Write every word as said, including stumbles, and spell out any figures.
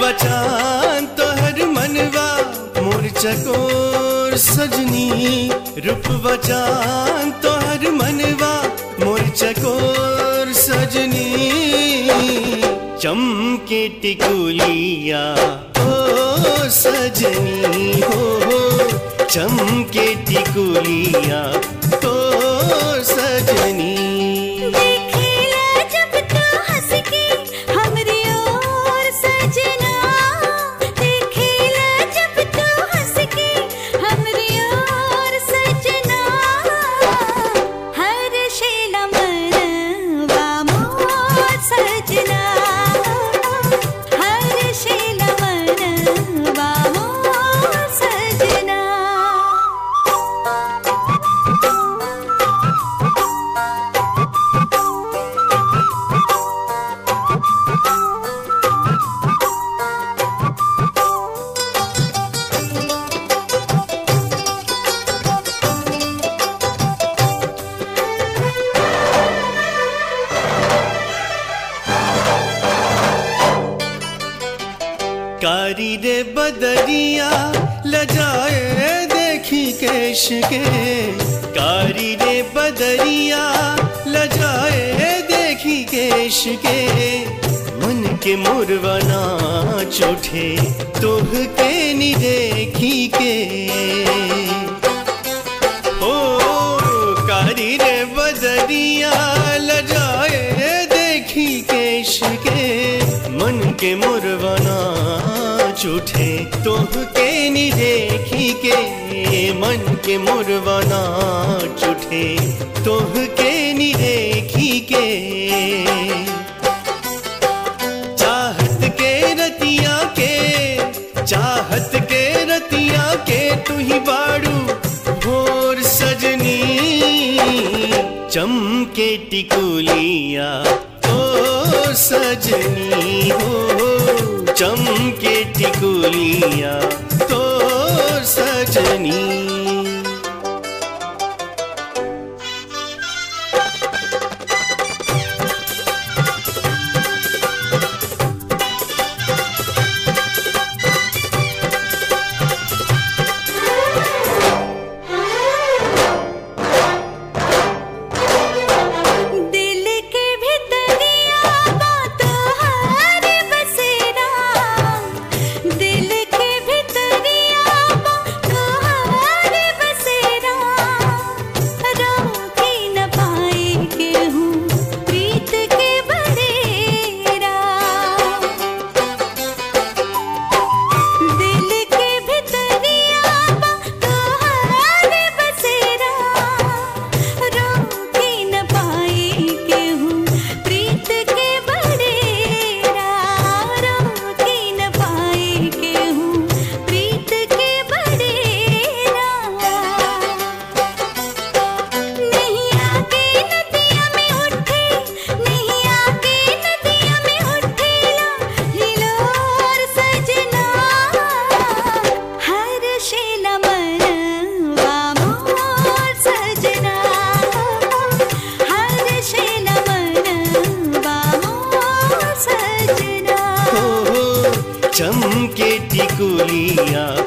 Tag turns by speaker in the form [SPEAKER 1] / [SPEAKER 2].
[SPEAKER 1] चांद तोहर मनवा मोर चकोर सजनी, रूपवा चांद तोहर मनवा मोर चकोर सजनी। चमके टिकुलिया ओ सजनी हो, हो चमके टिकुलिया ओ सजनी। कारी रे बदरिया लजाए देखी केश के, कारी रे बदरिया लजाए देखी केश के। मन के मोरवा नाच उठे तोह के नी देखी के। ओ कारी रे बदरिया लजाए देखी केश के। मन के मोरवा नाच उठे तोह के नी देखी के। मन के मोरवा नाच उठे तोह के नी देखी के। चाहत के रतिया के, चाहत के रतिया के तू ही बाड़ू भोर सजनी। चमके टिकुलिया ओ सजनी हो, चमके टिकुलिया तो सजनी। चमके टिकुलिया